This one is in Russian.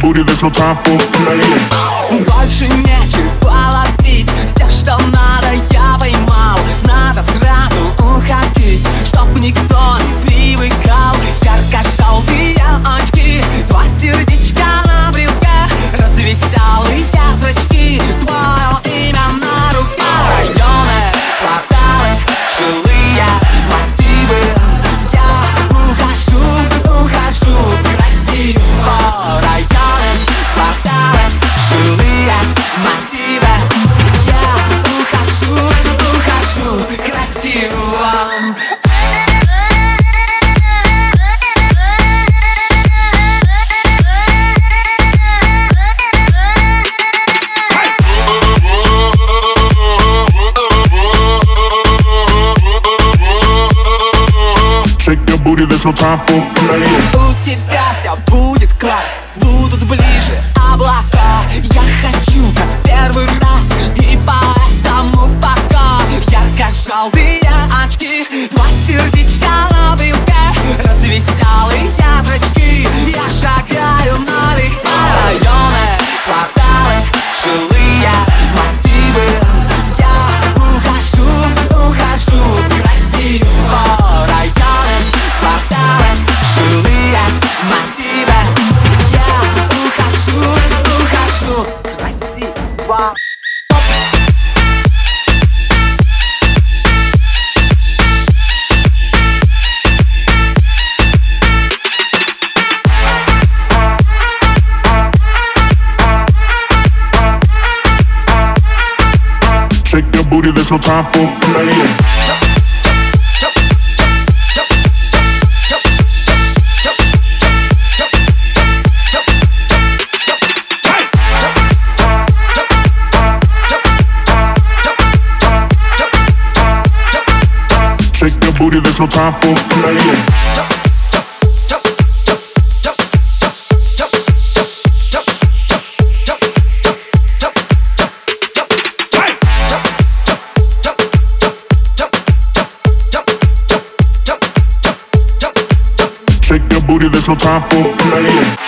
booty, there's no time for playing. Больше нечего ловить, все, что надо, я поймал. Надо сразу уходить, чтоб никто не привыкал. Ярко-желтые очки, два сердечка на брелке, развеселые зрачки, твое имя на руках. Районы, кварталы, жилые массивы, я ухожу красиво. Районы, кварталы, жилые массивы, я ухожу красиво. Shake your booty, there's no time for playing. У тебя все будет класс, будут ближе облака. Я хочу как первый раз, и поэтому пока. Ярко-желтые очки, два сердечка на брелке, развеселые зрачки, я шагаю налегке. Районы, кварталы, жилые массивы, я ухожу красиво. Районы, кварталы, жилые массивы, я ухожу красиво. Shake your booty, there's no time for playing. Shake your booty, there's no time for playing. Shake your booty, there's no time for playing.